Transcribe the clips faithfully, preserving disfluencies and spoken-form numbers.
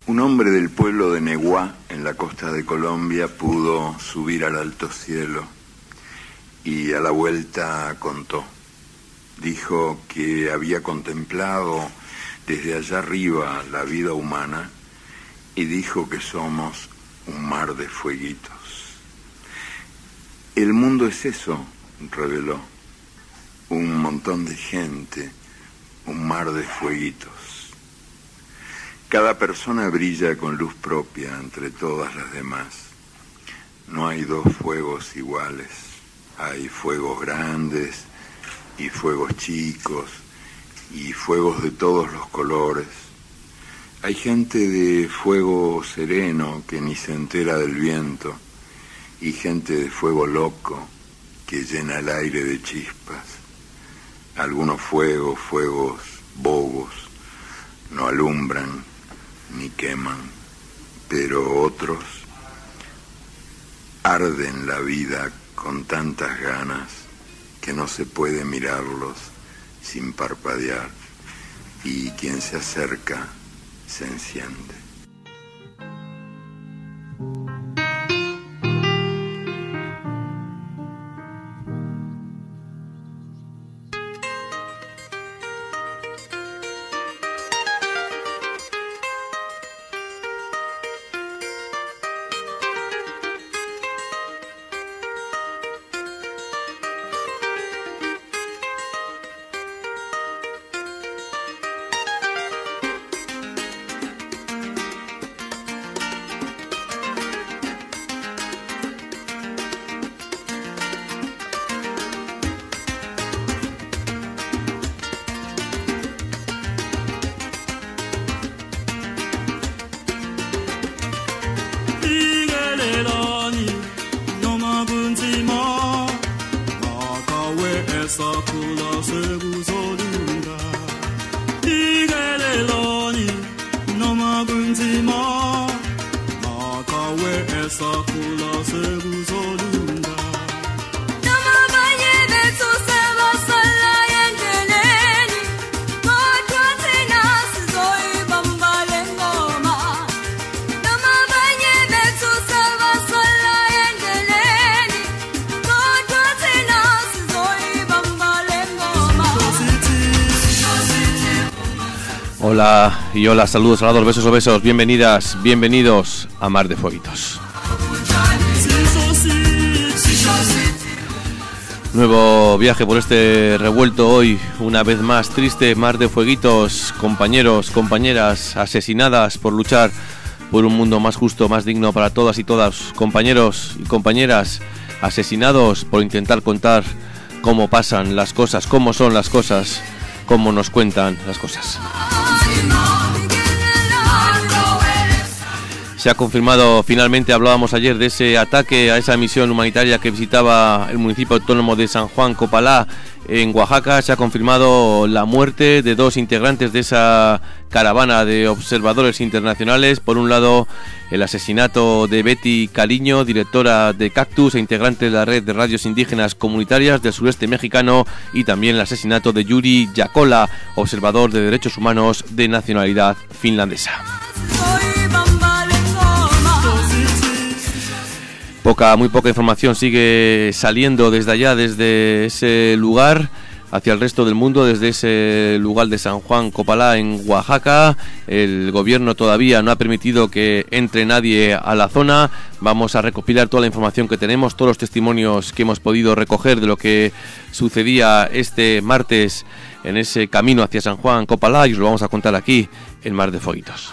Un hombre del pueblo de Neguá, en la costa de Colombia, pudo subir al alto cielo y a la vuelta contó. Dijo que había contemplado desde allá arriba la vida humana y dijo que somos un mar de fueguitos. El mundo es eso, reveló, un montón de gente, un mar de fueguitos. Cada persona brilla con luz propia entre todas las demás. No hay dos fuegos iguales. Hay fuegos grandes y fuegos chicos y fuegos de todos los colores. Hay gente de fuego sereno que ni se entera del viento y gente de fuego loco que llena el aire de chispas. Algunos fuegos, fuegos bobos, no alumbran ni queman, pero otros arden la vida con tantas ganas que no se puede mirarlos sin parpadear, y quien se acerca se enciende. Hola y hola, saludos, saludos, besos o besos, bienvenidas, bienvenidos a Mar de Fueguitos. Nuevo viaje por este revuelto hoy, una vez más triste Mar de Fueguitos, compañeros, compañeras asesinadas por luchar por un mundo más justo, más digno para todas y todas, compañeros y compañeras asesinados por intentar contar cómo pasan las cosas, cómo son las cosas, cómo nos cuentan las cosas. Se ha confirmado finalmente, hablábamos ayer de ese ataque a esa misión humanitaria que visitaba el municipio autónomo de San Juan Copalá en Oaxaca. Se ha confirmado la muerte de dos integrantes de esa caravana de observadores internacionales. Por un lado, el asesinato de Betty Cariño, directora de Cactus e integrante de la red de radios indígenas comunitarias del sureste mexicano, y también el asesinato de Yuri Yakola, observador de derechos humanos de nacionalidad finlandesa. Poca, muy poca información sigue saliendo desde allá, desde ese lugar, hacia el resto del mundo, desde ese lugar de San Juan Copalá en Oaxaca. El gobierno todavía no ha permitido que entre nadie a la zona. Vamos a recopilar toda la información que tenemos, todos los testimonios que hemos podido recoger de lo que sucedía este martes en ese camino hacia San Juan Copalá, y os lo vamos a contar aquí en Mar de Fueguitos.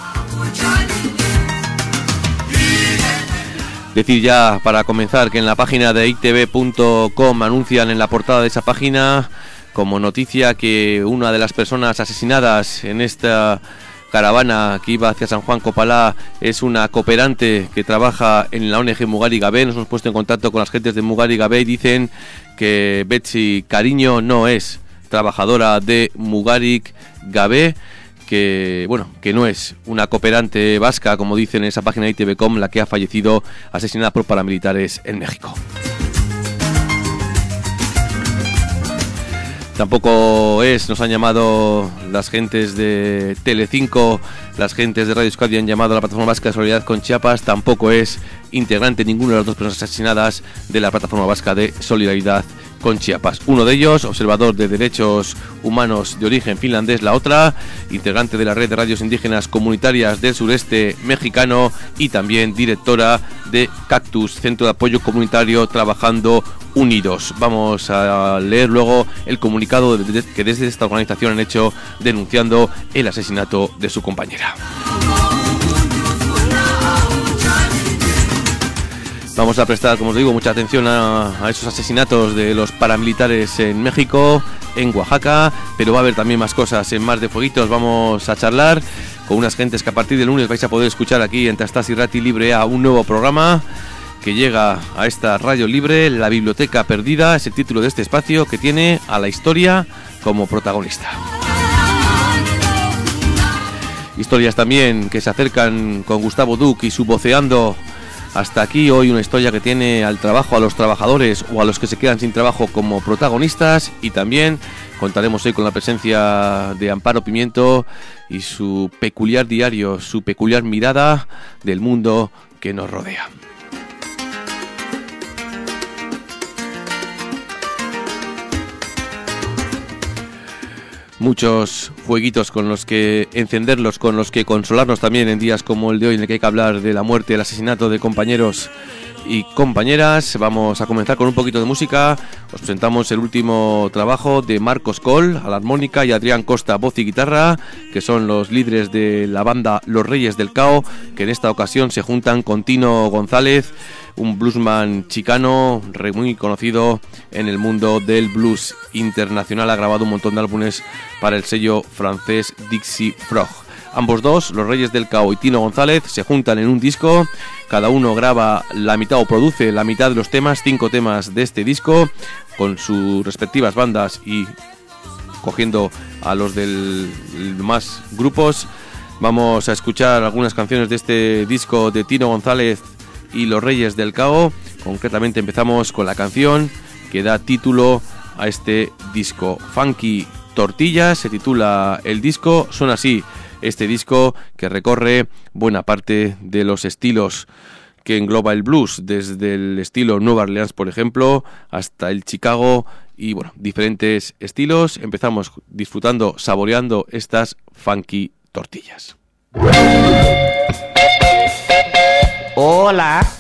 Decir ya para comenzar que en la página de i te ve punto com anuncian en la portada de esa página como noticia que una de las personas asesinadas en esta caravana que iba hacia San Juan Copalá es una cooperante que trabaja en la O N G Mugari Gabé. Nos hemos puesto en contacto con las gentes de Mugari Gabé y dicen que Betty Cariño no es trabajadora de Mugari Gabé, que bueno, que no es una cooperante vasca, como dicen en esa página de i te ve punto com, la que ha fallecido asesinada por paramilitares en México. Tampoco es, nos han llamado las gentes de Telecinco, las gentes de Radio Euskadi han llamado a la Plataforma Vasca de Solidaridad con Chiapas, tampoco es integrante ninguna de las dos personas asesinadas de la Plataforma Vasca de Solidaridad con Chiapas. Uno de ellos, observador de derechos humanos de origen finlandés, la otra, integrante de la red de radios indígenas comunitarias del sureste mexicano y también directora de Cactus, Centro de Apoyo Comunitario Trabajando Unidos. Vamos a leer luego el comunicado que desde esta organización han hecho denunciando el asesinato de su compañera. Vamos a prestar, como os digo, mucha atención a, a esos asesinatos de los paramilitares en México, en Oaxaca, pero va a haber también más cosas en Más de Fueguitos. Vamos a charlar con unas gentes que a partir del lunes vais a poder escuchar aquí en Tastas y Rati Libre a un nuevo programa que llega a esta radio libre, La Biblioteca Perdida, es el título de este espacio que tiene a la historia como protagonista. Historias también que se acercan con Gustavo Duc y su Voceando hasta aquí. Hoy una historia que tiene al trabajo, a los trabajadores o a los que se quedan sin trabajo como protagonistas, y también contaremos hoy con la presencia de Amparo Pimiento y su peculiar diario, su peculiar mirada del mundo que nos rodea. Muchos fueguitos con los que encenderlos, con los que consolarnos también en días como el de hoy, en el que hay que hablar de la muerte, el asesinato de compañeros y compañeras. Vamos a comenzar con un poquito de música. Os presentamos el último trabajo de Marcos Coll a la armónica y Adrián Costa, voz y guitarra, que son los líderes de la banda Los Reyes del Cao, que en esta ocasión se juntan con Tino González, un bluesman chicano muy conocido en el mundo del blues internacional. Ha grabado un montón de álbumes para el sello francés Dixie Frog. Ambos dos, Los Reyes del Cao y Tino González, se juntan en un disco. Cada uno graba la mitad o produce la mitad de los temas, cinco temas de este disco, con sus respectivas bandas y cogiendo a los del más grupos. Vamos a escuchar algunas canciones de este disco de Tino González y Los Reyes del Cao. Concretamente empezamos con la canción que da título a este disco, Funky Tortillas, se titula el disco. Suena así este disco, que recorre buena parte de los estilos que engloba el blues, desde el estilo Nueva Orleans, por ejemplo, hasta el Chicago, y bueno, diferentes estilos. Empezamos disfrutando, saboreando estas Funky Tortillas. Hola.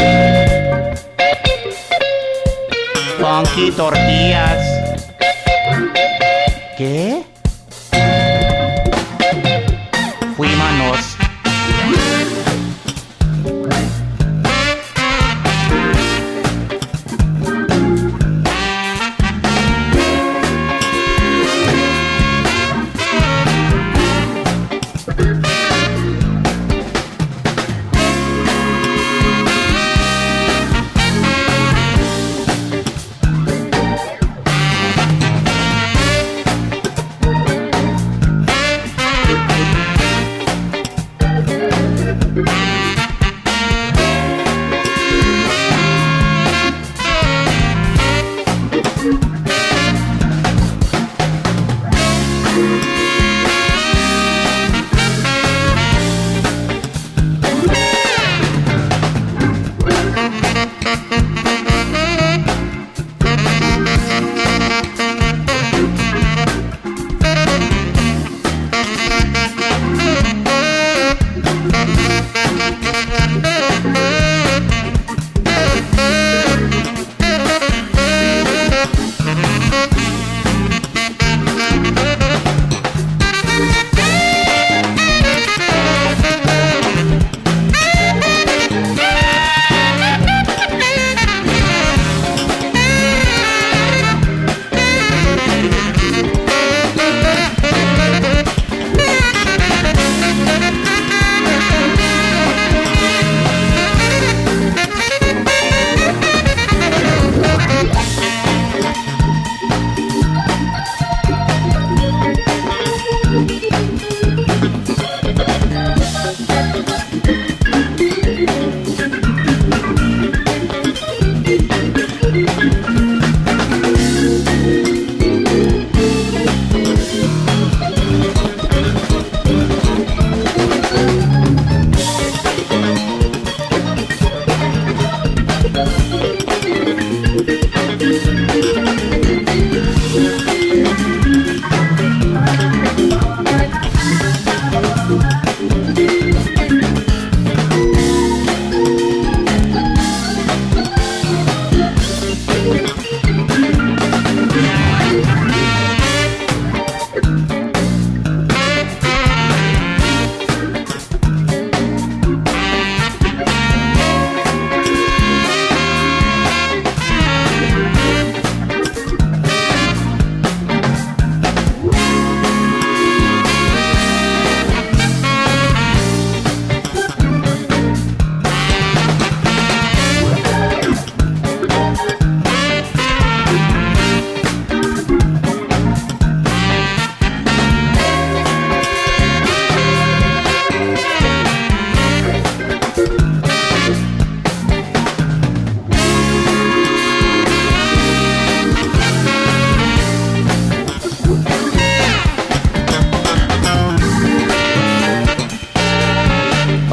Funky Tortillas. ¿Qué? Fuímonos.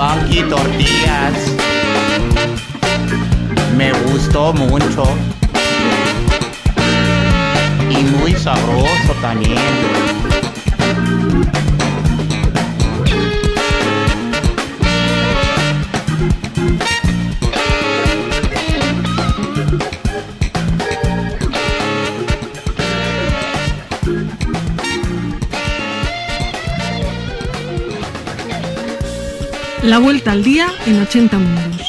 Monkey Tortillas. Me gustó mucho. Y muy sabroso también. La vuelta al día en ochenta mundos.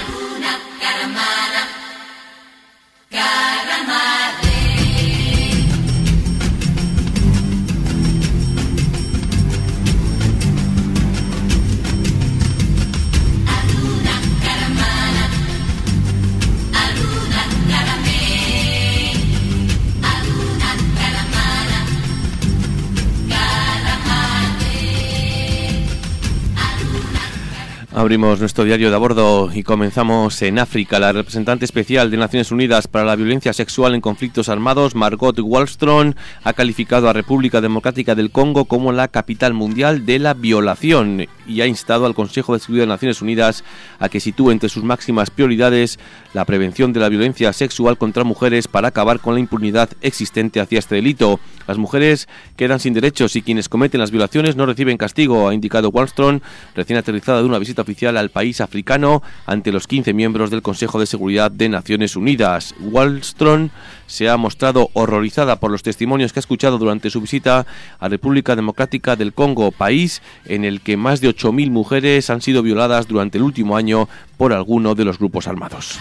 Abrimos nuestro diario de a bordo y comenzamos en África. La representante especial de Naciones Unidas para la violencia sexual en conflictos armados, Margot Wallström, ha calificado a República Democrática del Congo como la capital mundial de la violación y ha instado al Consejo de Seguridad de Naciones Unidas a que sitúe entre sus máximas prioridades la prevención de la violencia sexual contra mujeres para acabar con la impunidad existente hacia este delito. Las mujeres quedan sin derechos y quienes cometen las violaciones no reciben castigo, ha indicado Wallström, recién aterrizada de una visita oficial al país africano ante los quince miembros del Consejo de Seguridad de Naciones Unidas. Wallström se ha mostrado horrorizada por los testimonios que ha escuchado durante su visita a República Democrática del Congo, país en el que más de ocho mil mujeres han sido violadas durante el último año por alguno de los grupos armados.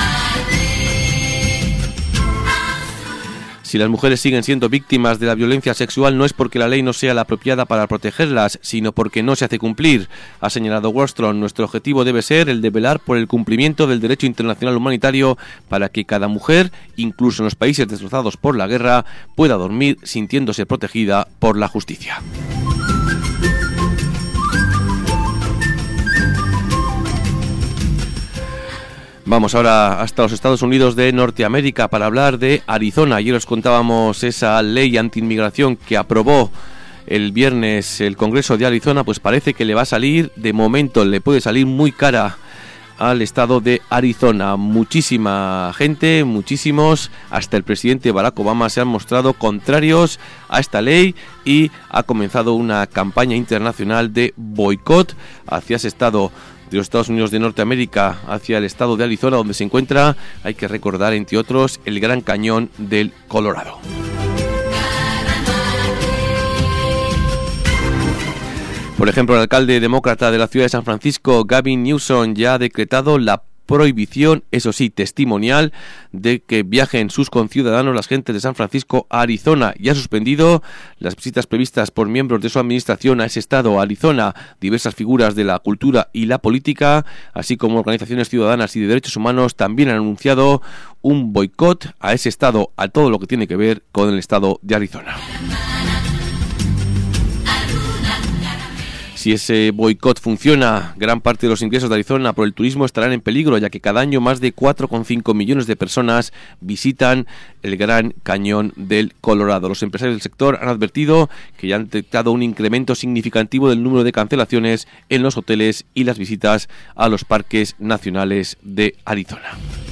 Si las mujeres siguen siendo víctimas de la violencia sexual no es porque la ley no sea la apropiada para protegerlas, sino porque no se hace cumplir, ha señalado Wallström. Nuestro objetivo debe ser el de velar por el cumplimiento del derecho internacional humanitario para que cada mujer, incluso en los países destrozados por la guerra, pueda dormir sintiéndose protegida por la justicia. Vamos ahora hasta los Estados Unidos de Norteamérica para hablar de Arizona. Ayer os contábamos esa ley anti-inmigración que aprobó el viernes el Congreso de Arizona, pues parece que le va a salir, de momento le puede salir muy cara al estado de Arizona. Muchísima gente, muchísimos, hasta el presidente Barack Obama se han mostrado contrarios a esta ley y ha comenzado una campaña internacional de boicot hacia ese estado de los Estados Unidos de Norteamérica, hacia el estado de Arizona, donde se encuentra, hay que recordar, entre otros, el Gran Cañón del Colorado. Por ejemplo, el alcalde demócrata de la ciudad de San Francisco, Gavin Newsom, ya ha decretado la prohibición, eso sí, testimonial, de que viajen sus conciudadanos, las gentes de San Francisco, a Arizona, y ha suspendido las visitas previstas por miembros de su administración a ese estado, a Arizona. Diversas figuras de la cultura y la política, así como organizaciones ciudadanas y de derechos humanos, también han anunciado un boicot a ese estado, a todo lo que tiene que ver con el estado de Arizona. Si ese boicot funciona, gran parte de los ingresos de Arizona por el turismo estarán en peligro, ya que cada año más de cuatro coma cinco millones de personas visitan el Gran Cañón del Colorado. Los empresarios del sector han advertido que ya han detectado un incremento significativo del número de cancelaciones en los hoteles y las visitas a los parques nacionales de Arizona.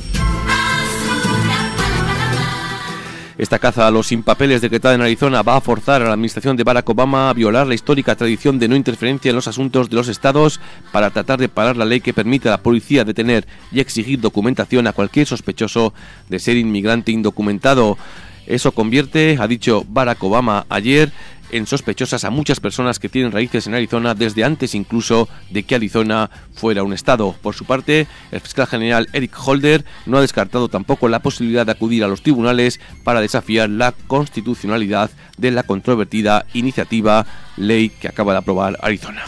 Esta caza a los sin papeles decretada en Arizona va a forzar a la administración de Barack Obama a violar la histórica tradición de no interferencia en los asuntos de los estados para tratar de parar la ley que permite a la policía detener y exigir documentación a cualquier sospechoso de ser inmigrante indocumentado. Eso convierte, ha dicho Barack Obama ayer, en sospechosas a muchas personas que tienen raíces en Arizona desde antes incluso de que Arizona fuera un estado. Por su parte, el fiscal general Eric Holder no ha descartado tampoco la posibilidad de acudir a los tribunales para desafiar la constitucionalidad de la controvertida iniciativa ley que acaba de aprobar Arizona.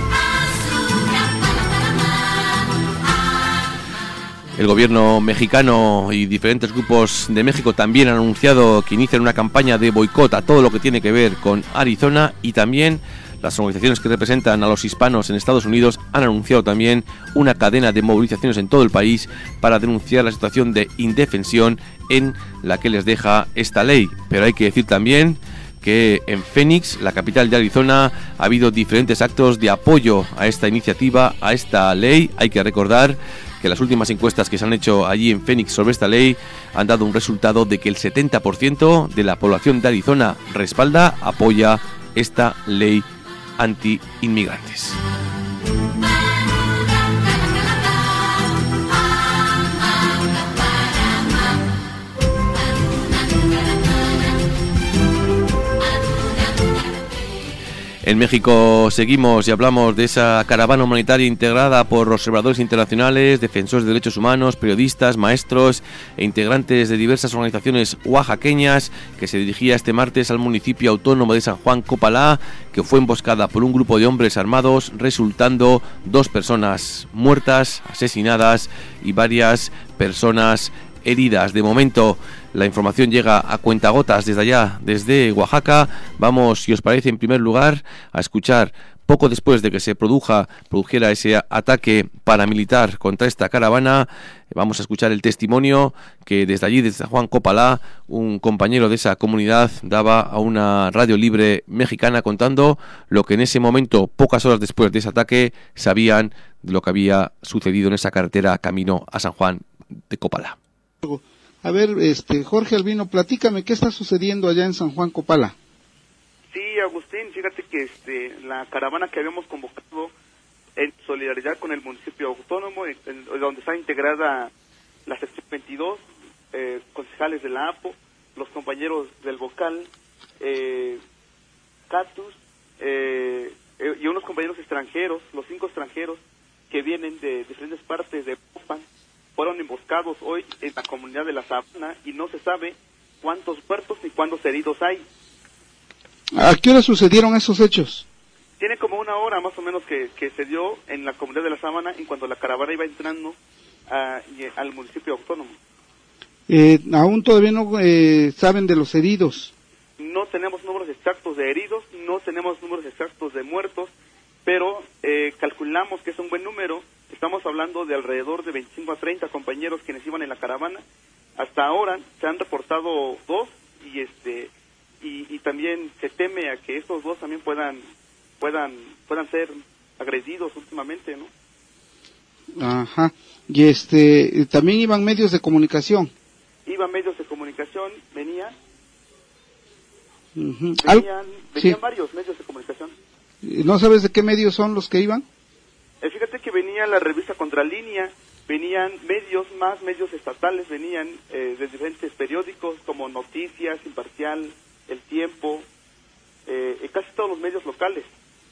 El gobierno mexicano y diferentes grupos de México también han anunciado que inician una campaña de boicot a todo lo que tiene que ver con Arizona, y también las organizaciones que representan a los hispanos en Estados Unidos han anunciado también una cadena de movilizaciones en todo el país para denunciar la situación de indefensión en la que les deja esta ley. Pero hay que decir también que en Phoenix, la capital de Arizona, ha habido diferentes actos de apoyo a esta iniciativa, a esta ley. Hay que recordar que las últimas encuestas que se han hecho allí en Phoenix sobre esta ley han dado un resultado de que el setenta por ciento de la población de Arizona respalda, apoya esta ley anti-inmigrantes. En México seguimos y hablamos de esa caravana humanitaria integrada por observadores internacionales, defensores de derechos humanos, periodistas, maestros e integrantes de diversas organizaciones oaxaqueñas, que se dirigía este martes al municipio autónomo de San Juan Copalá, que fue emboscada por un grupo de hombres armados, resultando dos personas muertas, asesinadas y varias personas heridas. De momento la información llega a cuentagotas desde allá, desde Oaxaca. Vamos, si os parece, en primer lugar a escuchar, poco después de que se produja, produjera ese ataque paramilitar contra esta caravana, vamos a escuchar el testimonio que desde allí, desde San Juan Copalá, un compañero de esa comunidad daba a una radio libre mexicana, contando lo que en ese momento, pocas horas después de ese ataque, sabían de lo que había sucedido en esa carretera camino a San Juan de Copalá. A ver, este Jorge Albino, platícame, ¿qué está sucediendo allá en San Juan Copalá? Sí, Agustín, fíjate que este la caravana que habíamos convocado en solidaridad con el municipio autónomo, en, en, donde está integrada la sección veintidós, eh, concejales de la A P O, los compañeros del vocal, eh, Catus, eh, eh, y unos compañeros extranjeros, los cinco extranjeros que vienen de diferentes partes de Popan, fueron emboscados hoy en la comunidad de La Sabana y no se sabe cuántos muertos ni cuántos heridos hay. ¿A qué hora sucedieron esos hechos? Tiene como una hora más o menos que, que se dio en la comunidad de La Sabana, en cuanto la caravana iba entrando a, al municipio autónomo. Eh, aún todavía no eh, saben de los heridos. No tenemos números exactos de heridos, no tenemos números exactos de muertos, pero eh, calculamos que es un buen número. Estamos hablando de alrededor de veinticinco a treinta compañeros quienes iban en la caravana. Hasta ahora se han reportado dos y este y, y también se teme a que estos dos también puedan puedan puedan ser agredidos últimamente, ¿no? Ajá. Y este también iban medios de comunicación. Iban medios de comunicación, venían uh-huh. venían, venían sí. varios medios de comunicación. ¿No sabes de qué medios son los que iban? Eh, fíjate que venía la revista Contralínea, venían medios, más medios estatales, venían eh, de diferentes periódicos como Noticias, Imparcial, El Tiempo, eh, y casi todos los medios locales.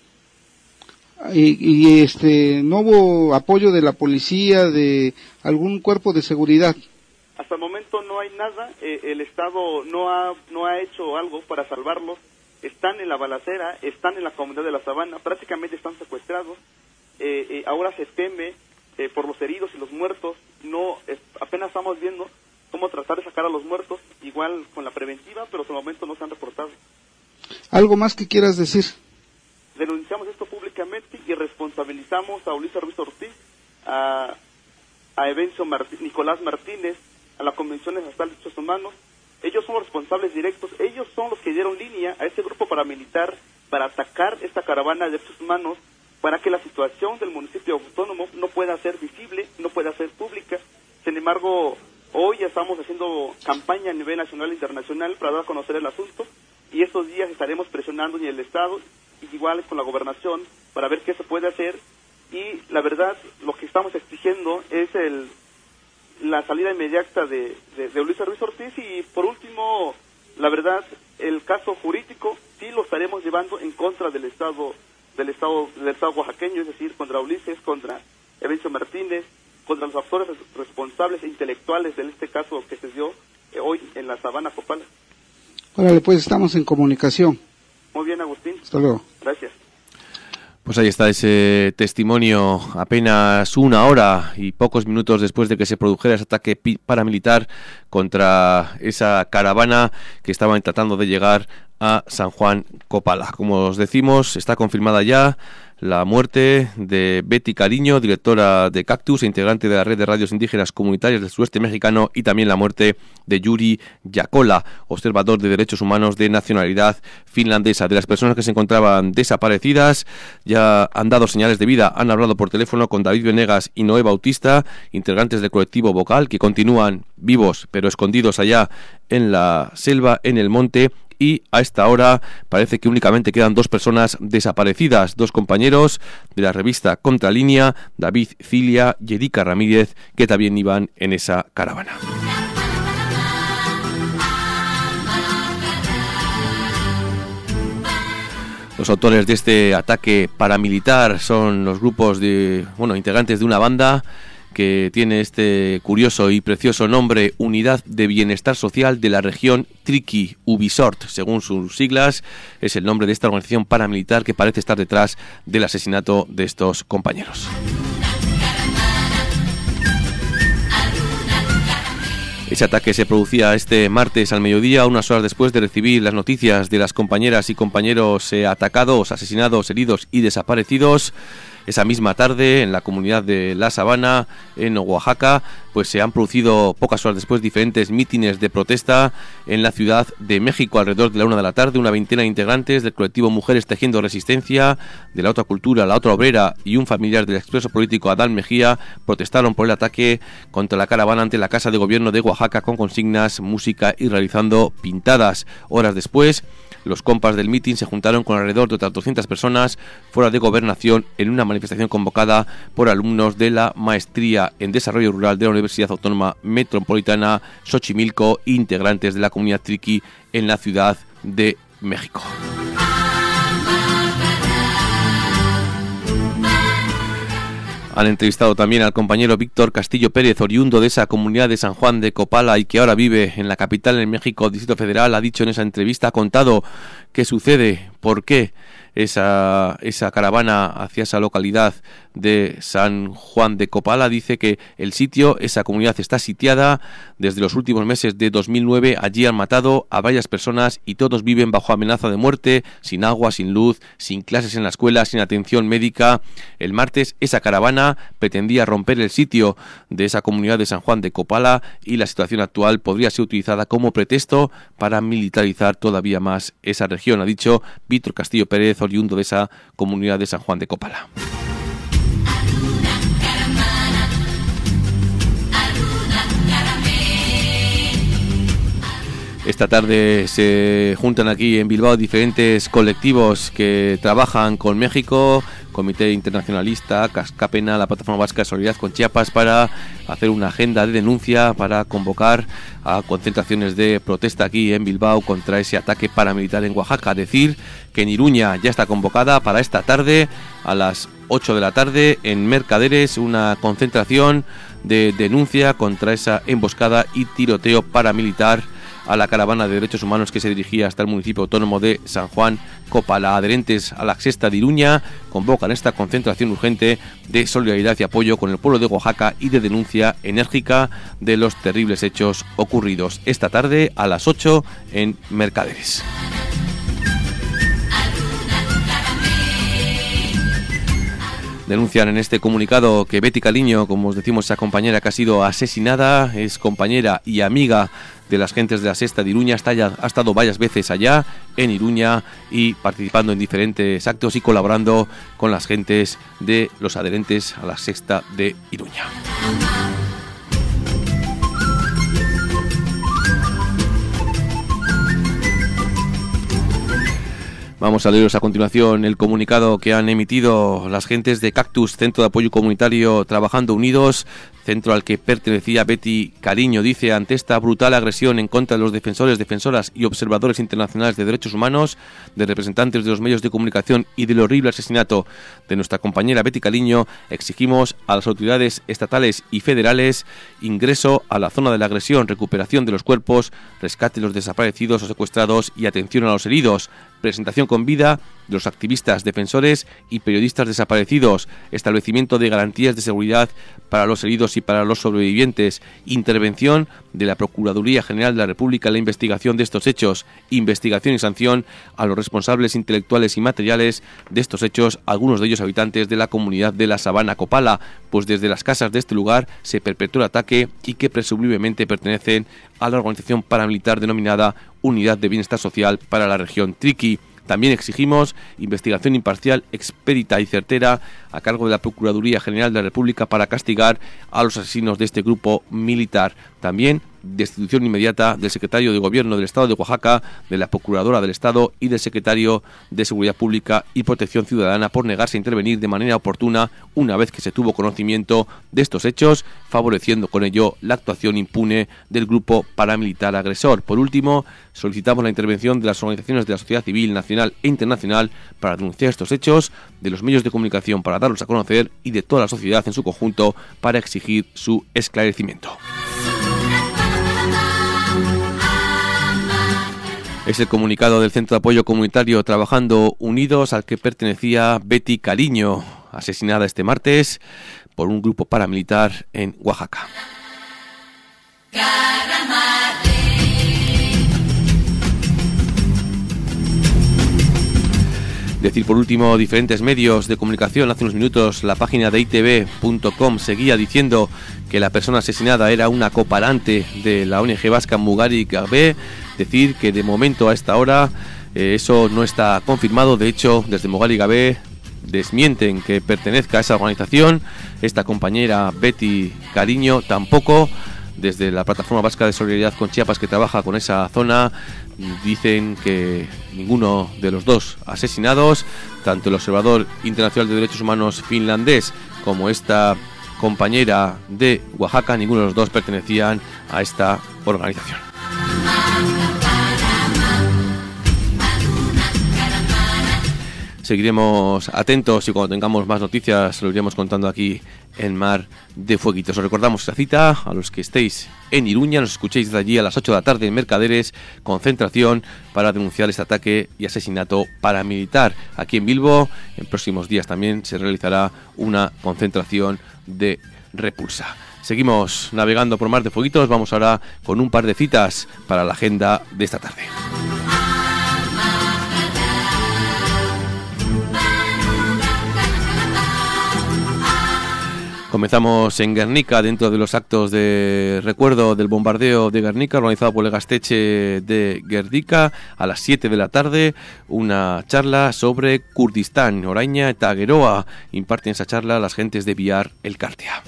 Y, y este, ¿no hubo apoyo de la policía, de algún cuerpo de seguridad? Hasta el momento no hay nada, eh, el Estado no ha no ha hecho algo para salvarlos. Están en la balacera, están en la comunidad de La Sabana, prácticamente están secuestrados. Eh, eh, ahora se teme eh, por los heridos y los muertos. No es, apenas estamos viendo cómo tratar de sacar a los muertos, igual con la preventiva, pero hasta el momento no se han reportado. ¿Algo más que quieras decir? Denunciamos esto públicamente y responsabilizamos a Ulises Ruiz Ortiz, a, a Evencio Martí, Nicolás Martínez, a la Convención Estatal de Derechos Humanos. Ellos son los responsables directos, ellos son los que dieron línea a ese grupo paramilitar para atacar esta caravana de derechos humanos, para que la situación del municipio autónomo no pueda ser visible, no pueda ser pública. Sin embargo, hoy ya estamos haciendo campaña a nivel nacional e internacional para dar a conocer el asunto, y estos días estaremos presionando en el Estado, y igual con la gobernación, para ver qué se puede hacer. Y la verdad, lo que estamos exigiendo es el la salida inmediata de, de, de Ulises Ruiz Ortiz, y por último, la verdad, el caso jurídico sí lo estaremos llevando en contra del Estado del Estado del Estado oaxaqueño, es decir, contra Ulises, contra Evencio Martínez, contra los actores responsables e intelectuales de este caso que se dio eh, hoy en la Sabana Copala. Órale, pues estamos en comunicación. Muy bien, Agustín. Hasta luego. Gracias. Pues ahí está ese testimonio, apenas una hora y pocos minutos después de que se produjera ese ataque paramilitar contra esa caravana que estaban tratando de llegar a San Juan Copala. Como os decimos, está confirmada ya la muerte de Betty Cariño, directora de Cactus e integrante de la red de radios indígenas comunitarias del sureste mexicano, y también la muerte de Yuri Yakola, observador de derechos humanos de nacionalidad finlandesa. De las personas que se encontraban desaparecidas ya han dado señales de vida. Han hablado por teléfono con David Venegas y Noé Bautista, integrantes del colectivo Vocal, que continúan vivos pero escondidos allá en la selva, en el monte. Y a esta hora parece que únicamente quedan dos personas desaparecidas, dos compañeros de la revista Contralínea, David Cilia y Erika Ramírez, que también iban en esa caravana. Los autores de este ataque paramilitar son los grupos de, bueno, integrantes de una banda que tiene este curioso y precioso nombre, Unidad de Bienestar Social de la Región Triqui, Ubisort, según sus siglas, es el nombre de esta organización paramilitar que parece estar detrás del asesinato de estos compañeros. Ese ataque se producía este martes al mediodía, unas horas después de recibir las noticias de las compañeras y compañeros eh, atacados, asesinados, heridos y desaparecidos. Esa misma tarde, en la comunidad de La Sabana, en Oaxaca, pues se han producido pocas horas después diferentes mítines de protesta en la Ciudad de México. Alrededor de la una de la tarde, una veintena de integrantes del colectivo Mujeres Tejiendo Resistencia, de la otra cultura, la otra obrera y un familiar del expreso político Adán Mejía protestaron por el ataque contra la caravana ante la Casa de Gobierno de Oaxaca con consignas, música y realizando pintadas. Horas después, los compas del mitin se juntaron con alrededor de otras doscientas personas fuera de Gobernación en una manifestación convocada por alumnos de la Maestría en Desarrollo Rural de la Universidad Autónoma Metropolitana Xochimilco e integrantes de la comunidad triqui en la Ciudad de México. Han entrevistado también al compañero Víctor Castillo Pérez, oriundo de esa comunidad de San Juan de Copala y que ahora vive en la capital, en México, Distrito Federal. Ha dicho en esa entrevista, ha contado qué sucede, por qué esa, esa caravana hacia esa localidad de San Juan de Copala. Dice que el sitio, esa comunidad está sitiada desde los últimos meses de dos mil nueve. Allí han matado a varias personas y todos viven bajo amenaza de muerte, sin agua, sin luz, sin clases en la escuela, sin atención médica. El martes esa caravana pretendía romper el sitio de esa comunidad de San Juan de Copala y la situación actual podría ser utilizada como pretexto para militarizar todavía más esa región, ha dicho Víctor Castillo Pérez, oriundo de esa comunidad de San Juan de Copala. Esta tarde se juntan aquí en Bilbao diferentes colectivos que trabajan con México, Comité Internacionalista, Cascapena, la Plataforma Vasca de Solidaridad con Chiapas, para hacer una agenda de denuncia, para convocar a concentraciones de protesta aquí en Bilbao contra ese ataque paramilitar en Oaxaca. Decir que en Iruña ya está convocada para esta tarde a las ocho de la tarde en Mercaderes una concentración de denuncia contra esa emboscada y tiroteo paramilitar a la caravana de derechos humanos que se dirigía hasta el municipio autónomo de San Juan Copala. Adherentes a la Sexta de Iruña convocan esta concentración urgente de solidaridad y apoyo con el pueblo de Oaxaca y de denuncia enérgica de los terribles hechos ocurridos esta tarde a las ocho en Mercaderes. Denuncian en este comunicado que Betty Cariño, como os decimos, esa compañera que ha sido asesinada, es compañera y amiga de las gentes de la Sexta de Iruña, está ya, ha estado varias veces allá en Iruña y participando en diferentes actos y colaborando con las gentes de los adherentes a la Sexta de Iruña. Vamos a leeros a continuación el comunicado que han emitido las gentes de Cactus, Centro de Apoyo Comunitario Trabajando Unidos, centro al que pertenecía Betty Cariño. Dice: ante esta brutal agresión en contra de los defensores, defensoras y observadores internacionales de derechos humanos, de representantes de los medios de comunicación y del horrible asesinato de nuestra compañera Betty Cariño, exigimos a las autoridades estatales y federales ingreso a la zona de la agresión, recuperación de los cuerpos, rescate de los desaparecidos o secuestrados y atención a los heridos. presentación con vida de los activistas, defensores y periodistas desaparecidos, establecimiento de garantías de seguridad para los heridos y para los sobrevivientes, intervención de la Procuraduría General de la República en la investigación de estos hechos, investigación y sanción a los responsables intelectuales y materiales de estos hechos, algunos de ellos habitantes de la comunidad de la Sabana Copala, pues desde las casas de este lugar se perpetró el ataque y que presumiblemente pertenecen a la organización paramilitar denominada Unidad de Bienestar Social para la región Triqui. También exigimos investigación imparcial, expedita y certera a cargo de la Procuraduría General de la República para castigar a los asesinos de este grupo militar. También destitución inmediata del secretario de Gobierno del Estado de Oaxaca, de la Procuradora del Estado y del secretario de Seguridad Pública y Protección Ciudadana por negarse a intervenir de manera oportuna una vez que se tuvo conocimiento de estos hechos, favoreciendo con ello la actuación impune del grupo paramilitar agresor. Por último, solicitamos la intervención de las organizaciones de la sociedad civil nacional e internacional para denunciar estos hechos, de los medios de comunicación para darlos a conocer y de toda la sociedad en su conjunto para exigir su esclarecimiento. Es el comunicado del Centro de Apoyo Comunitario Trabajando Unidos al que pertenecía Betty Cariño, asesinada este martes por un grupo paramilitar en Oaxaca. Decir por último, diferentes medios de comunicación, hace unos minutos la página de i te ve punto com seguía diciendo que la persona asesinada era una cooperante de la O N G vasca Mugari Gabe. Decir que de momento a esta hora eh, eso no está confirmado. De hecho, desde Mugari Gabe desmienten que pertenezca a esa organización. Esta compañera Betty Cariño tampoco. Desde la Plataforma Vasca de Solidaridad con Chiapas, que trabaja con esa zona, dicen que ninguno de los dos asesinados, tanto el Observador Internacional de Derechos Humanos finlandés como esta compañera de Oaxaca, ninguno de los dos pertenecían a esta organización. Seguiremos atentos y cuando tengamos más noticias lo iremos contando aquí en Mar de Fueguitos. Os recordamos esa cita a los que estéis en Iruña, nos escuchéis desde allí a las ocho de la tarde en Mercaderes, concentración para denunciar este ataque y asesinato paramilitar. Aquí en Bilbo, en próximos días también se realizará una concentración de repulsa. Seguimos navegando por Mar de Fueguitos, vamos ahora con un par de citas para la agenda de esta tarde. Comenzamos en Guernica, dentro de los actos de recuerdo del bombardeo de Guernica, organizado por el Gaztetxe de Guernica, a las siete de la tarde, una charla sobre Kurdistán, Oraña eta Geroa. Imparten esa charla las gentes de Biar Elkartea.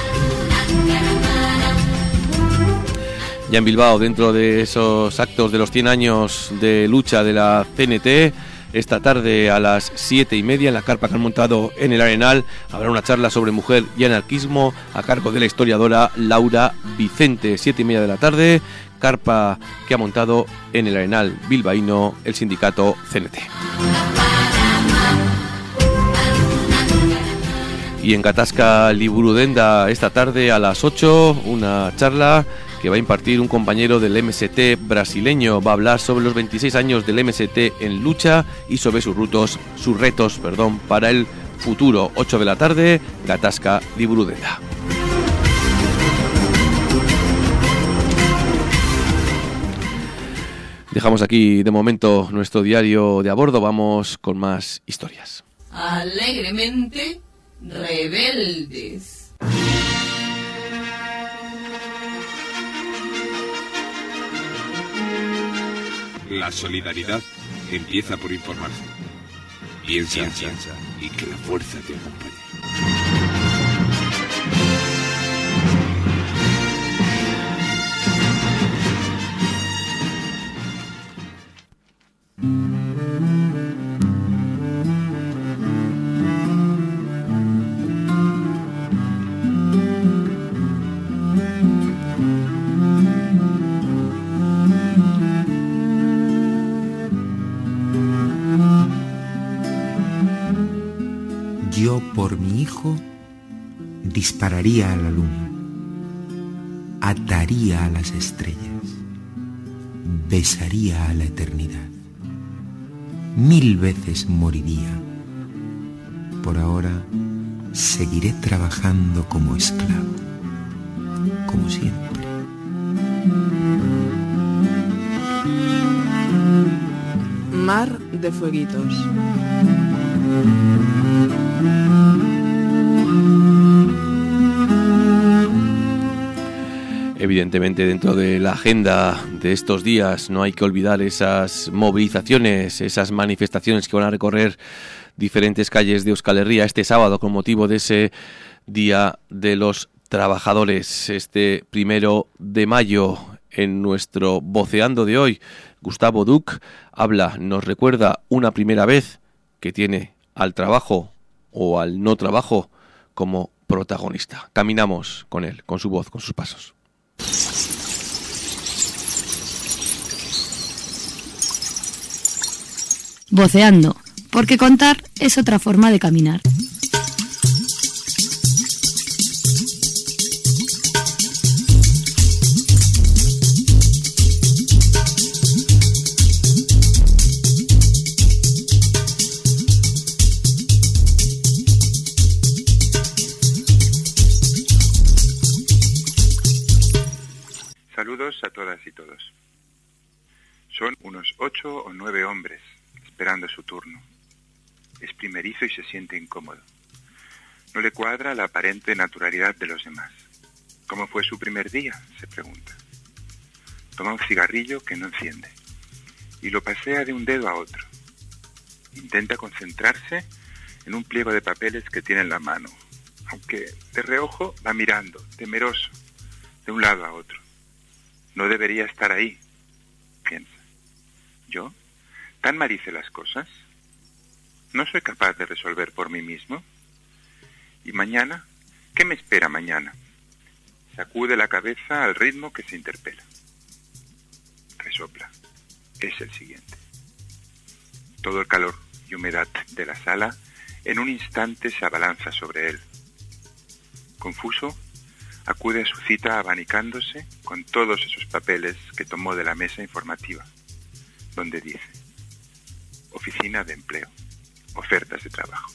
Ya en Bilbao, dentro de esos actos de los cien años de lucha de la C N T, esta tarde a las siete y media en la carpa que han montado en el Arenal habrá una charla sobre mujer y anarquismo a cargo de la historiadora Laura Vicente. Siete y media de la tarde, carpa que ha montado en el Arenal bilbaíno el sindicato C N T. Y en Gatazka Liburudenda esta tarde a las ocho una charla que va a impartir un compañero del M S T brasileño. Va a hablar sobre los veintiséis años del M S T en lucha y sobre sus rutos, sus retos, perdón, para el futuro. ocho de la tarde, Gatazka Liburudenda. Dejamos aquí de momento nuestro diario de a bordo, vamos con más historias. Alegremente rebeldes. La solidaridad empieza por informarse. Piensa, Piensa y que la fuerza te acompañe. Yo por mi hijo dispararía a la luna, ataría a las estrellas, besaría a la eternidad. mil veces moriría. Por ahora seguiré trabajando como esclavo, como siempre. Mar de fueguitos. Evidentemente, dentro de la agenda de estos días no hay que olvidar esas movilizaciones, esas manifestaciones que van a recorrer diferentes calles de Euskal Herria este sábado con motivo de ese Día de los Trabajadores, este primero de mayo. En nuestro Voceando de hoy, Gustavo Duc habla, nos recuerda una primera vez que tiene al trabajo o al no trabajo como protagonista. Caminamos con él, con su voz, con sus pasos. Voceando, porque contar es otra forma de caminar. Saludos a todas y todos. Son unos ocho o nueve hombres esperando su turno. Es primerizo y se siente incómodo. No le cuadra la aparente naturalidad de los demás. ¿Cómo fue su primer día?, se pregunta. Toma un cigarrillo que no enciende y lo pasea de un dedo a otro. Intenta concentrarse en un pliego de papeles que tiene en la mano, aunque de reojo va mirando, temeroso, de un lado a otro. No debería estar ahí, piensa. ¿Yo? ¿Tan mal hice las cosas? ¿No soy capaz de resolver por mí mismo? ¿Y mañana? ¿Qué me espera mañana? Sacude la cabeza al ritmo que se interpela. Resopla. Es el siguiente. Todo el calor y humedad de la sala en un instante se abalanza sobre él. Confuso, acude a su cita abanicándose con todos esos papeles que tomó de la mesa informativa, donde dice: Oficina de Empleo, ofertas de trabajo.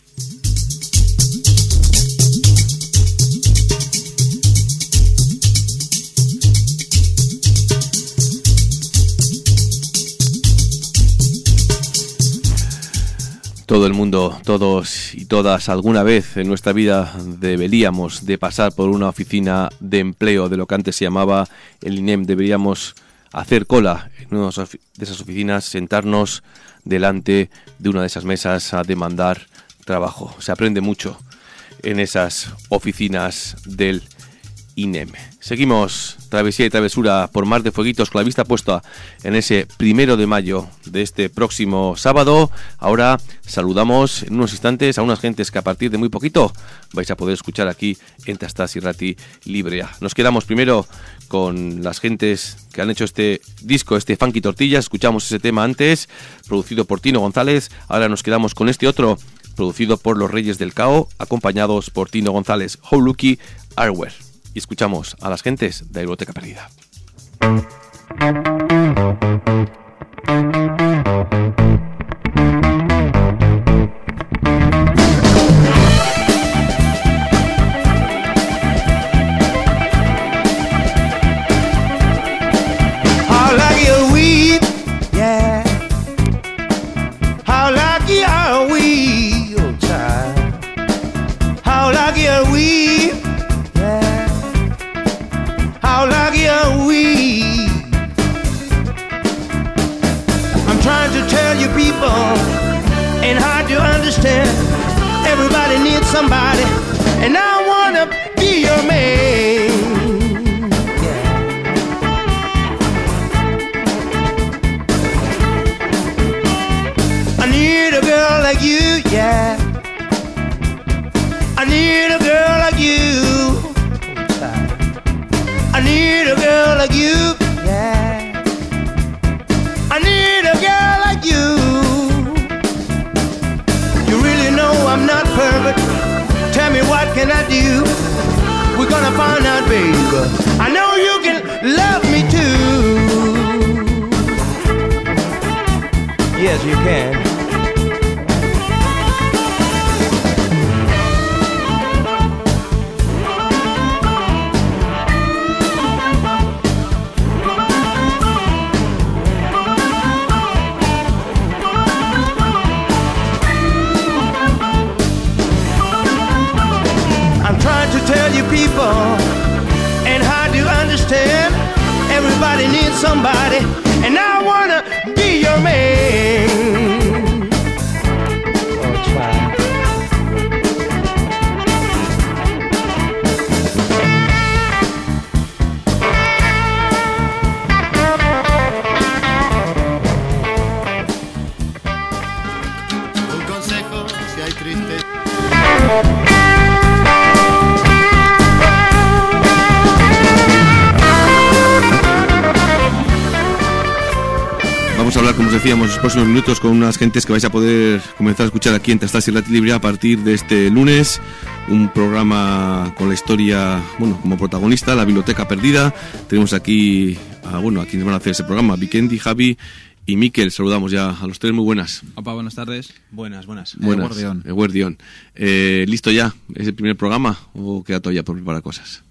Todo el mundo, todos y todas, alguna vez en nuestra vida deberíamos de pasar por una oficina de empleo, de lo que antes se llamaba el I N E M. Deberíamos hacer cola en una de esas oficinas, sentarnos delante de una de esas mesas a demandar trabajo. Se aprende mucho en esas oficinas del I N E M. Seguimos travesía y travesura por Mar de Fueguitos con la vista puesta en ese primero de mayo de este próximo sábado. Ahora saludamos en unos instantes a unas gentes que a partir de muy poquito vais a poder escuchar aquí en Tastas Irrati Librea. Nos quedamos primero con las gentes que han hecho este disco, este Funky Tortillas. Escuchamos ese tema antes, producido por Tino González. Ahora nos quedamos con este otro, producido por Los Reyes del Cao, acompañados por Tino González, How Lucky Are We. Y escuchamos a las gentes de Biblioteca Perdida. How lucky are we? Yeah. How lucky are we? Oh, child. How lucky are we? How lucky are we? I'm trying to tell you people, ain't hard to understand. Everybody needs somebody, and I wanna be your man. Yeah. I need a girl like you, yeah. I need a girl like you. I need a girl like you, yeah. I need a girl like you. You really know I'm not perfect. Tell me what can I do? We're gonna find out, baby. I know you can love me too. Yes, you can. tell you people and hard to understand. Everybody needs somebody, and I wanna be your man. Oh, try. Un consejo si hay tristeza. Vamos a hablar, como os decíamos, en los próximos minutos con unas gentes que vais a poder comenzar a escuchar aquí en Tastas y la Libre a partir de este lunes. Un programa con la historia, bueno, como protagonista, la Biblioteca Perdida. Tenemos aquí, a, bueno, a quienes van a hacer ese programa, Vikendi, Javi y Miquel. Saludamos ya a los tres, muy buenas. Opa, buenas tardes. Buenas, buenas. Buenas. Eguerdión. Eguerdión. Eh, ¿Listo ya? ¿Es el primer programa o queda todavía por preparar cosas?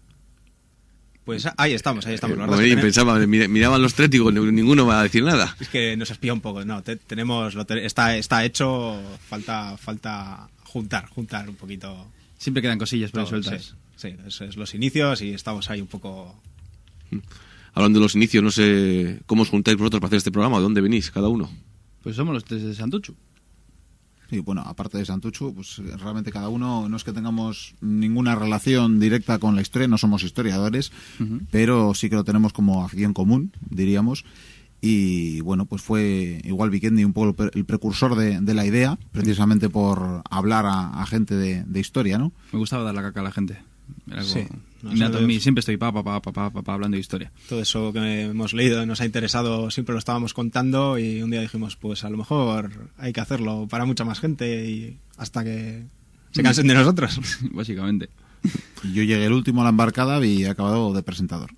Pues ahí estamos, ahí estamos. Eh, bueno, y pensaba, miraban los tres, digo, ninguno va a decir nada. Es que nos espía un poco, no, te, tenemos, lo te, está, está hecho, falta, falta juntar, juntar un poquito. Siempre quedan cosillas por ahí sueltas. Sí, sí, es, es los inicios y estamos ahí un poco. Hablando de los inicios, no sé cómo os juntáis vosotros para hacer este programa, ¿de dónde venís cada uno? Pues somos los tres de Santuchu. Sí, bueno, aparte de Santuchu, pues realmente cada uno, no es que tengamos ninguna relación directa con la historia, no somos historiadores, uh-huh. pero sí que lo tenemos como afición común, diríamos, y bueno, pues fue igual Vikendi un poco el precursor de, de la idea, precisamente por hablar a, a gente de, de historia, ¿no? Me gustaba dar la caca a la gente. Era algo... Sí. Nosotros... mí siempre estoy pa, pa, pa, pa, pa, pa, hablando de historia. Todo eso que hemos leído nos ha interesado, siempre lo estábamos contando y un día dijimos, pues a lo mejor hay que hacerlo para mucha más gente y hasta que se cansen de nosotros. Básicamente. Yo llegué el último a la embarcada y he acabado de presentador.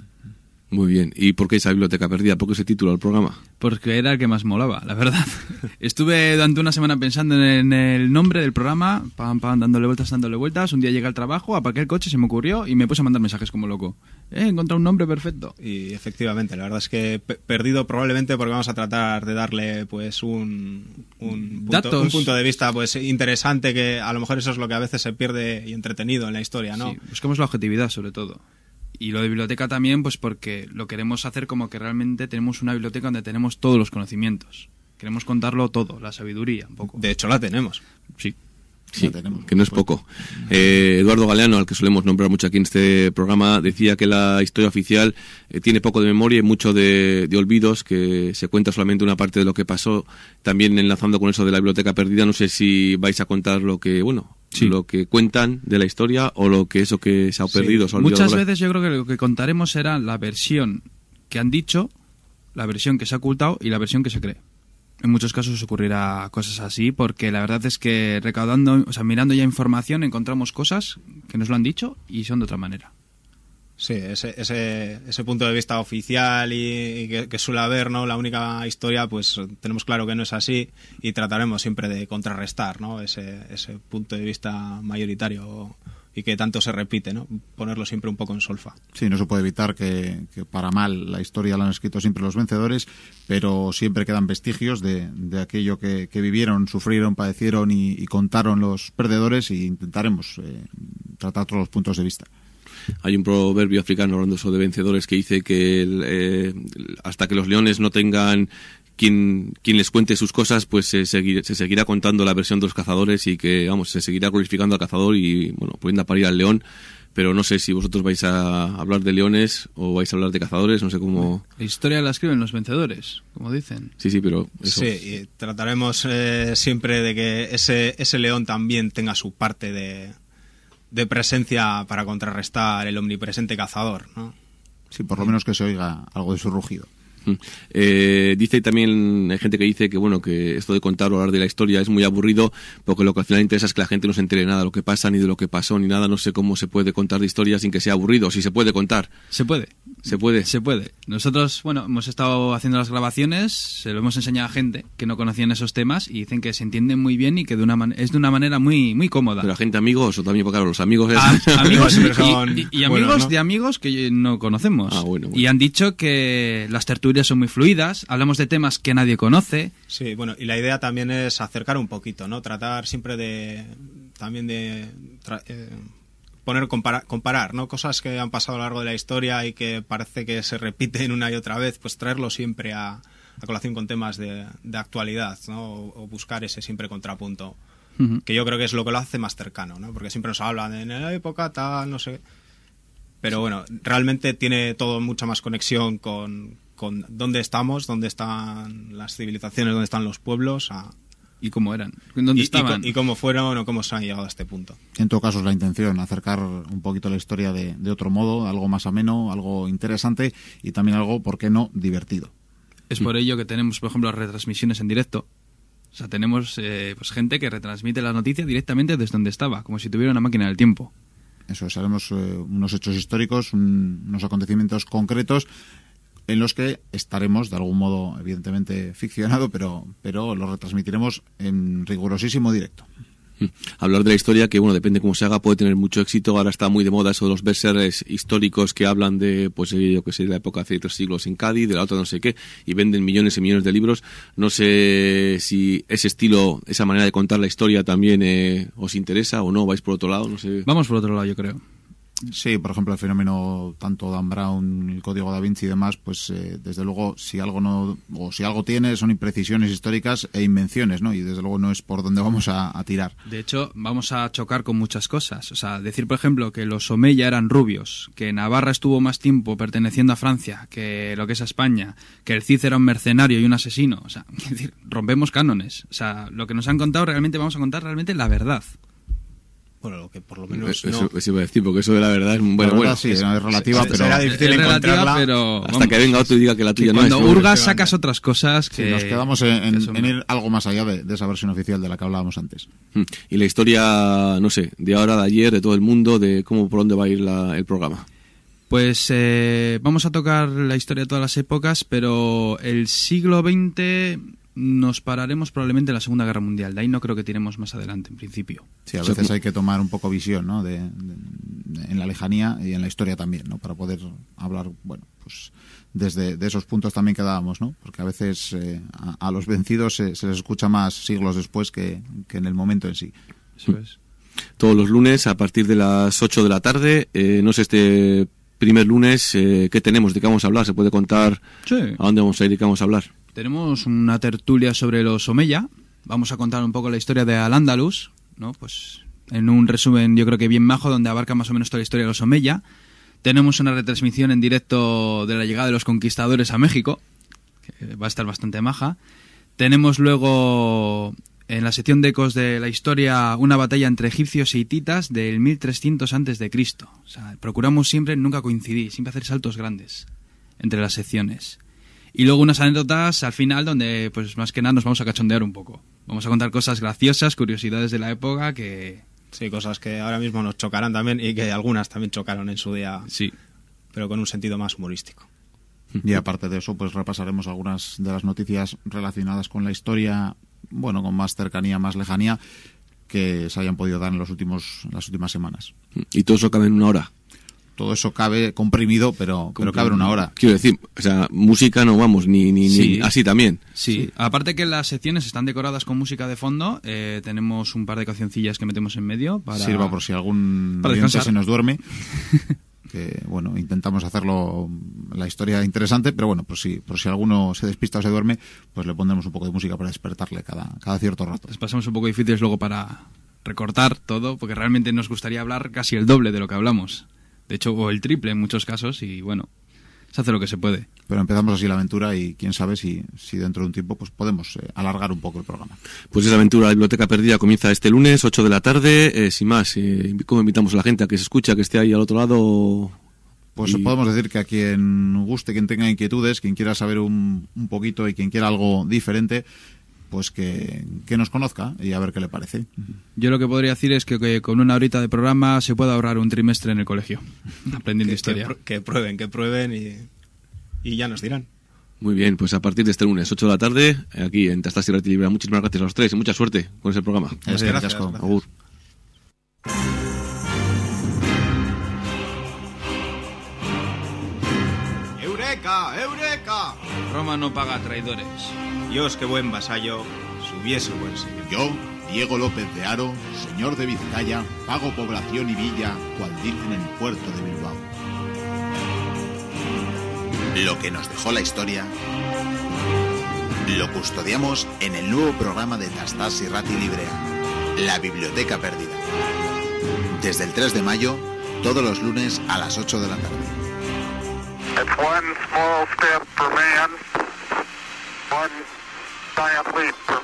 Muy bien. ¿Y por qué esa Biblioteca Perdida? ¿Por qué ese título del programa? Porque era el que más molaba, la verdad. Estuve durante una semana pensando en el nombre del programa, pam, pam, dándole vueltas, dándole vueltas. Un día llegué al trabajo, aparqué el coche, se me ocurrió y me puse a mandar mensajes como loco. Eh, he encontrado un nombre perfecto. Y efectivamente, la verdad es que p- perdido probablemente porque vamos a tratar de darle pues un, un, punto, Datos. un punto de vista pues interesante, que a lo mejor eso es lo que a veces se pierde y entretenido en la historia, ¿no? Sí, buscamos la objetividad sobre todo. Y lo de biblioteca también, pues porque lo queremos hacer como que realmente tenemos una biblioteca donde tenemos todos los conocimientos. Queremos contarlo todo, la sabiduría, un poco. De hecho, la tenemos. Sí. Sí, que no es poco. Eh, Eduardo Galeano, al que solemos nombrar mucho aquí en este programa, decía que la historia oficial eh, tiene poco de memoria y mucho de, de olvidos, que se cuenta solamente una parte de lo que pasó. También enlazando con eso de la Biblioteca Perdida, no sé si vais a contar lo que, bueno, sí. lo que cuentan de la historia o lo que eso que se ha perdido. Sí. Se ha olvidado. Muchas veces yo creo que lo que contaremos será la versión que han dicho, la versión que se ha ocultado y la versión que se cree. En muchos casos ocurrirá cosas así, porque la verdad es que recaudando, o sea, mirando ya información encontramos cosas que nos lo han dicho y son de otra manera. Sí, ese, ese, ese punto de vista oficial y, y que, que suele haber, ¿no? La única historia, pues tenemos claro que no es así y trataremos siempre de contrarrestar, ¿no? Ese, ese punto de vista mayoritario y que tanto se repite, ¿no? Ponerlo siempre un poco en solfa. Sí, no se puede evitar que, que para mal la historia la han escrito siempre los vencedores, pero siempre quedan vestigios de, de aquello que, que vivieron, sufrieron, padecieron y, y contaron los perdedores, y intentaremos eh, tratar todos los puntos de vista. Hay un proverbio africano hablando eso de vencedores que dice que el, eh, hasta que los leones no tengan quien, quien les cuente sus cosas, pues se, seguir, se seguirá contando la versión de los cazadores y que, vamos, se seguirá glorificando al cazador y, bueno, poniendo a parir al león. Pero no sé si vosotros vais a hablar de leones o vais a hablar de cazadores, no sé cómo... La historia la escriben los vencedores, como dicen. Sí, sí, pero eso... Sí, y trataremos eh, siempre de que ese, ese león también tenga su parte de, de presencia para contrarrestar el omnipresente cazador, ¿no? Sí, por lo menos que se oiga algo de su rugido. Eh, dice también, hay gente que dice que bueno, que esto de contar o hablar de la historia es muy aburrido, porque lo que al final interesa es que la gente no se entere nada de lo que pasa, ni de lo que pasó, ni nada. No sé cómo se puede contar de historia sin que sea aburrido, si se puede contar. Se puede. Se puede. Se puede. Nosotros, bueno, hemos estado haciendo las grabaciones, se lo hemos enseñado a gente que no conocían esos temas y dicen que se entienden muy bien y que de una man- es de una manera muy muy cómoda. Pero a gente amigos o también, porque claro, los amigos... Es... A, amigos y, son... y, y, y amigos bueno, ¿no? de amigos que no conocemos. Ah, bueno, bueno. Y han dicho que las tertulias son muy fluidas, hablamos de temas que nadie conoce. Sí, bueno, y la idea también es acercar un poquito, ¿no? Tratar siempre de... también de... Tra- eh, poner compara, comparar, ¿no? Cosas que han pasado a lo largo de la historia y que parece que se repiten una y otra vez, pues traerlo siempre a, a colación con temas de, de actualidad, ¿no? O, o buscar ese siempre contrapunto, uh-huh. que yo creo que es lo que lo hace más cercano, ¿no? Porque siempre nos hablan de en la época tal, no sé. Pero bueno, realmente tiene todo mucha más conexión con, con dónde estamos, dónde están las civilizaciones, dónde están los pueblos, a, y cómo eran, dónde y, estaban y, y cómo fueron o cómo se han llegado a este punto. En todo caso es la intención, acercar un poquito la historia de, de otro modo, algo más ameno, algo interesante y también algo, ¿por qué no?, divertido. Es por ello que tenemos, por ejemplo, las retransmisiones en directo. O sea, tenemos eh, pues gente que retransmite la noticia directamente desde donde estaba, como si tuviera una máquina del tiempo. Eso es, haremos eh, unos hechos históricos, un, unos acontecimientos concretos en los que estaremos, de algún modo, evidentemente ficcionado, pero, pero lo retransmitiremos en rigurosísimo directo. Hablar de la historia, que bueno, depende cómo se haga, puede tener mucho éxito. Ahora está muy de moda eso de los bestsellers históricos que hablan de, pues yo que sé, de la época hace tres siglos en Cádiz, de la otra no sé qué, y venden millones y millones de libros. No sé si ese estilo, esa manera de contar la historia también eh, os interesa o no, vais por otro lado, no sé. Vamos por otro lado, yo creo. Sí, por ejemplo, el fenómeno tanto Dan Brown, el Código Da Vinci y demás, pues eh, desde luego si algo no o si algo tiene son imprecisiones históricas e invenciones, ¿no? Y desde luego no es por donde vamos a, a tirar. De hecho, vamos a chocar con muchas cosas. O sea, decir, por ejemplo, que los Omeya eran rubios, que Navarra estuvo más tiempo perteneciendo a Francia que lo que es a España, que el Cid era un mercenario y un asesino. O sea, es decir, rompemos cánones. O sea, lo que nos han contado realmente vamos a contar realmente la verdad. Bueno, lo que por lo menos eso, no. eso iba a decir, porque eso de la verdad es bueno, la verdad, bueno sí, es, no es relativa, es, pero será difícil es encontrarla, relativa, pero hasta vamos, que venga otro y diga que la tuya que no cuando es. Cuando hurgas sacas otras cosas que sí, nos quedamos en, en, son... en ir algo más allá de, de esa versión oficial de la que hablábamos antes. Y la historia, no sé, de ahora, de ayer, de todo el mundo, de cómo por dónde va a ir la, el programa. Pues eh, vamos a tocar la historia de todas las épocas, pero el siglo veinte nos pararemos probablemente en la Segunda Guerra Mundial. De ahí no creo que tiremos más adelante, en principio. Sí, a veces hay que tomar un poco visión, ¿no? De, de, de, en la lejanía y en la historia también, ¿no? Para poder hablar, bueno, pues desde de esos puntos también que dábamos, ¿no? Porque a veces eh, a, a los vencidos se, se les escucha más siglos después que, que en el momento en sí. Eso es. Todos los lunes a partir de las ocho de la tarde, eh, no sé, este primer lunes, eh, ¿qué tenemos? ¿De qué vamos a hablar? ¿Se puede contar sí. a dónde vamos a ir y qué vamos a hablar? Tenemos una tertulia sobre los Omeya. Vamos a contar un poco la historia de Al-Ándalus, ¿no? Pues en un resumen yo creo que bien majo, donde abarca más o menos toda la historia de los Omeya. Tenemos una retransmisión en directo de la llegada de los conquistadores a México, que va a estar bastante maja. Tenemos luego en la sección de ecos de la historia una batalla entre egipcios e hititas del mil trescientos antes de Cristo. O sea, procuramos siempre nunca coincidir, siempre hacer saltos grandes entre las secciones. Y luego unas anécdotas al final donde, pues más que nada, nos vamos a cachondear un poco. Vamos a contar cosas graciosas, curiosidades de la época que... Sí, cosas que ahora mismo nos chocarán también y que algunas también chocaron en su día. Sí. Pero con un sentido más humorístico. Y aparte de eso, pues repasaremos algunas de las noticias relacionadas con la historia, bueno, con más cercanía, más lejanía, que se hayan podido dar en los últimos, las últimas semanas. ¿Y todo eso cabe en una hora? Todo eso cabe comprimido, pero, pero cabe en una hora. Quiero decir, o sea, música no vamos, ni, ni, sí. ni así también. Sí. sí, aparte que las secciones están decoradas con música de fondo, eh, tenemos un par de cancioncillas que metemos en medio para... Sirva por si algún oyente se nos duerme. Que, bueno, intentamos hacerlo la historia interesante, pero bueno, por si, por si alguno se despista o se duerme, pues le pondremos un poco de música para despertarle cada, cada cierto rato. Les pasamos un poco difíciles luego para recortar todo, porque realmente nos gustaría hablar casi el doble de lo que hablamos. De hecho, o el triple en muchos casos, y bueno, se hace lo que se puede. Pero empezamos así la aventura y quién sabe si, si dentro de un tiempo pues podemos eh, alargar un poco el programa. Pues esa aventura, la Biblioteca Perdida, comienza este lunes, ocho de la tarde. Eh, sin más, eh, ¿cómo invitamos a la gente a que se escuche, a que esté ahí al otro lado? Pues y... podemos decir que a quien guste, quien tenga inquietudes, quien quiera saber un, un poquito y quien quiera algo diferente, pues que, que nos conozca y a ver qué le parece. Yo lo que podría decir es que, que con una horita de programa se puede ahorrar un trimestre en el colegio, aprendiendo que, historia. Que, que prueben, que prueben y, y ya nos dirán. Muy bien, pues a partir de este lunes, ocho de la tarde, aquí en Tastas y Reti Libra. Muchísimas gracias a los tres y mucha suerte con ese programa. Gracias, gracias, gracias. Agur. ¡Eureka! ¡Eureka! Roma no paga traidores. Dios, qué buen vasallo, subiese buen señor. Yo, Diego López de Haro, señor de Vizcaya, pago población y villa, cual dicen en el puerto de Bilbao. Lo que nos dejó la historia lo custodiamos en el nuevo programa de Tastas Irrati Librea, La Biblioteca Perdida. Desde el tres de mayo, todos los lunes a las ocho de la tarde. It's one small step for man, one giant leap for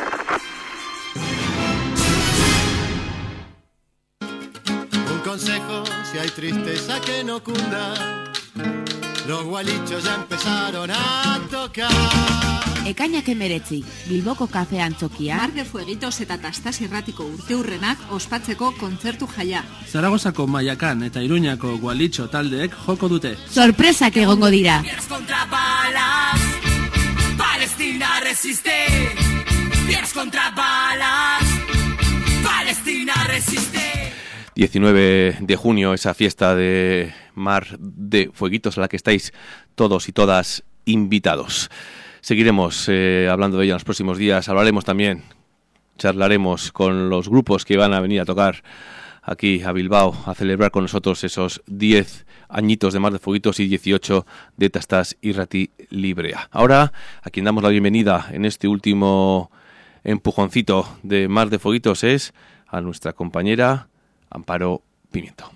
mankind. Un consejo, si hay tristeza que no cunda, los gualichos ya empezaron a tocar. Ekainak emeretzi, Bilboko kafean txokia. Mar de Fueguitos eta Tastas Irratiko urteurrenak ospatzeko kontzertu jaia. Zaragozako Maiakan eta Iruñako Gualitxo taldeek joko dute. Sorpresak egongo dira. Piers contra balas, Palestina resiste. Piers contra balas, Palestina resiste. diecinueve de junio, esa fiesta de Mar de Fueguitos a la que estáis todos y todas invitados. Seguiremos eh, hablando de ella en los próximos días. Hablaremos también, charlaremos con los grupos que van a venir a tocar aquí a Bilbao a celebrar con nosotros esos diez añitos de Mar de Fueguitos y dieciocho de Tastas Irrati Librea. Ahora, a quien damos la bienvenida en este último empujoncito de Mar de Fueguitos es a nuestra compañera Amparo Pimiento.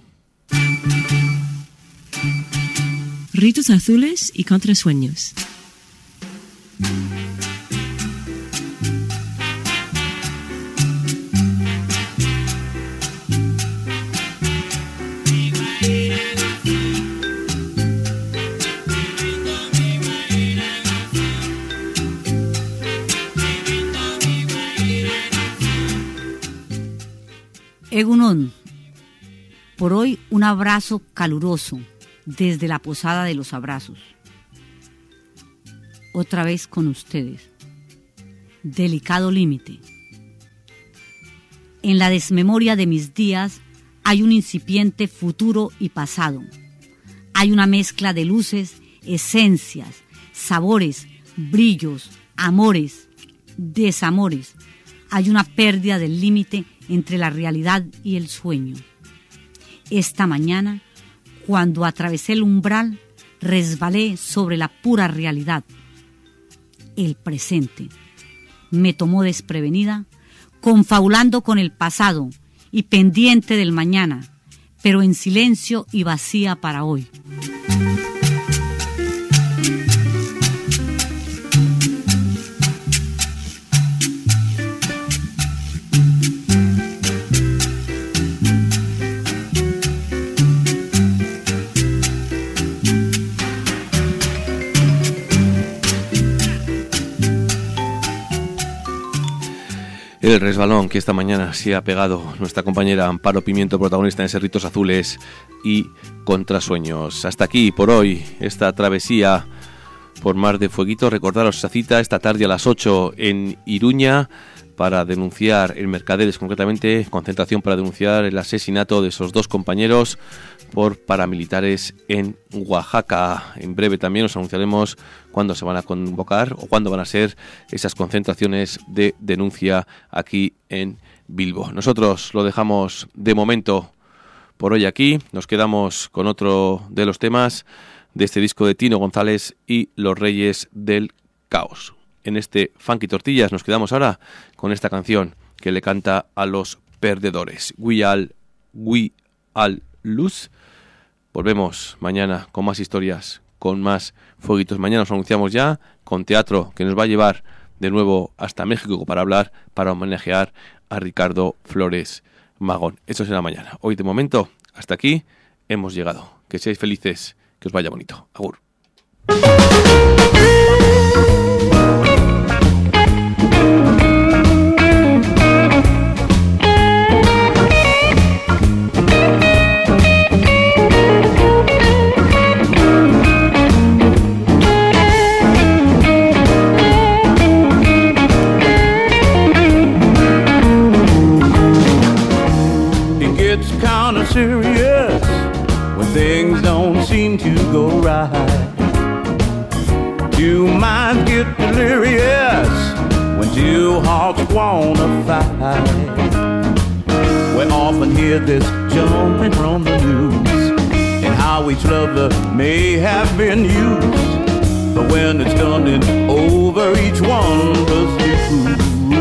Ritos azules y contrasueños. Egunon, por hoy un abrazo caluroso desde la Posada de los Abrazos. Otra vez con ustedes. Delicado límite. En la desmemoria de mis días hay un incipiente futuro y pasado. Hay una mezcla de luces, esencias, sabores, brillos, amores, desamores. Hay una pérdida del límite entre la realidad y el sueño. Esta mañana, cuando atravesé el umbral, resbalé sobre la pura realidad. El presente me tomó desprevenida, confabulando con el pasado y pendiente del mañana, pero en silencio y vacía para hoy. El resbalón que esta mañana se ha pegado nuestra compañera Amparo Pimiento, protagonista en Ritos Azules y Contrasueños. Hasta aquí por hoy esta travesía por Mar de Fueguitos. Recordaros esa cita esta tarde a las ocho en Iruña para denunciar, en Mercaderes concretamente, concentración para denunciar el asesinato de esos dos compañeros por paramilitares en Oaxaca. En breve también os anunciaremos cuándo se van a convocar o cuándo van a ser esas concentraciones de denuncia aquí en Bilbo. Nosotros lo dejamos de momento por hoy aquí. Nos quedamos con otro de los temas de este disco de Tino González y Los Reyes del Caos. En este Funky Tortillas nos quedamos ahora con esta canción que le canta a los perdedores. We all, we all lose. Volvemos mañana con más historias, con más fueguitos. Mañana os anunciamos ya con teatro que nos va a llevar de nuevo hasta México para hablar, para homenajear a Ricardo Flores Magón. Eso será mañana. Hoy de momento, hasta aquí hemos llegado. Que seáis felices, que os vaya bonito. Agur. Serious when things don't seem to go right. You might get delirious when two hearts wanna fight. We often hear this jumping from the news, and how each lover may have been used. But when it's done and over, each one does lose.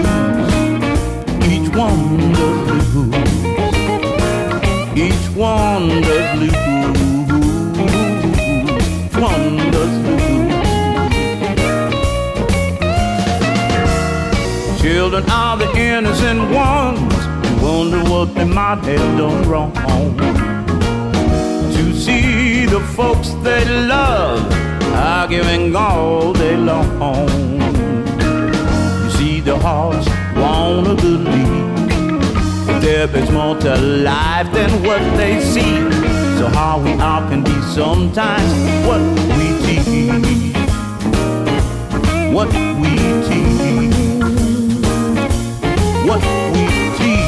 Each one does lose. Each one does lose. Each one does lose. Children are the innocent ones who wonder what they might have done wrong. To see the folks they love arguing all day long. You see the hearts wanna believe that there is more to life than what they see. So how we all can be sometimes what we teach. What we teach. What we teach.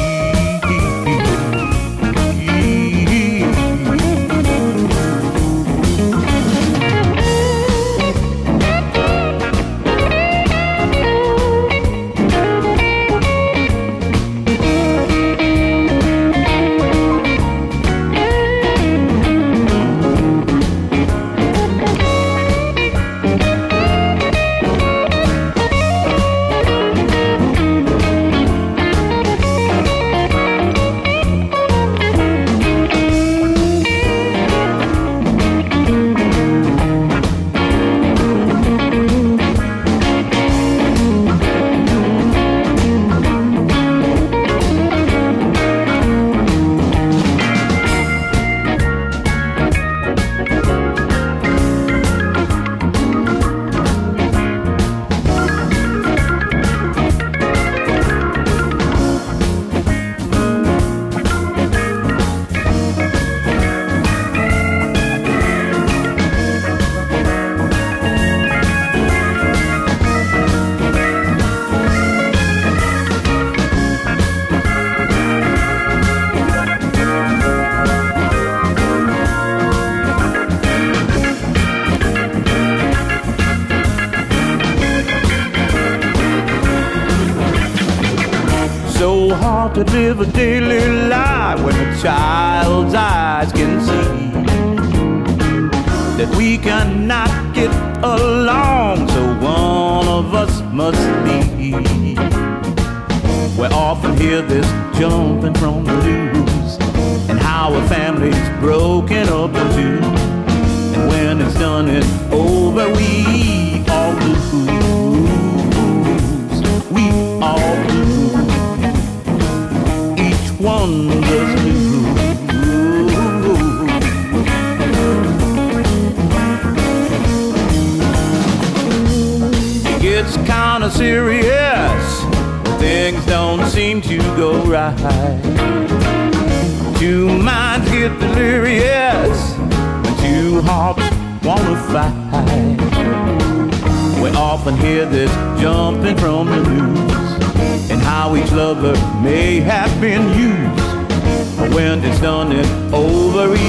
To live a daily life when a child's eyes can see that we cannot get along, so one of us must leave. We often hear this jumping from the news, and how a family's broken up in two. And when it's done and over, we all lose. We all lose. One does lose. It gets kinda serious when things don't seem to go right. Two minds get delirious when two hearts wanna fight. We often hear this jumping from the news, and how each lover may have been used. But when it's done and over,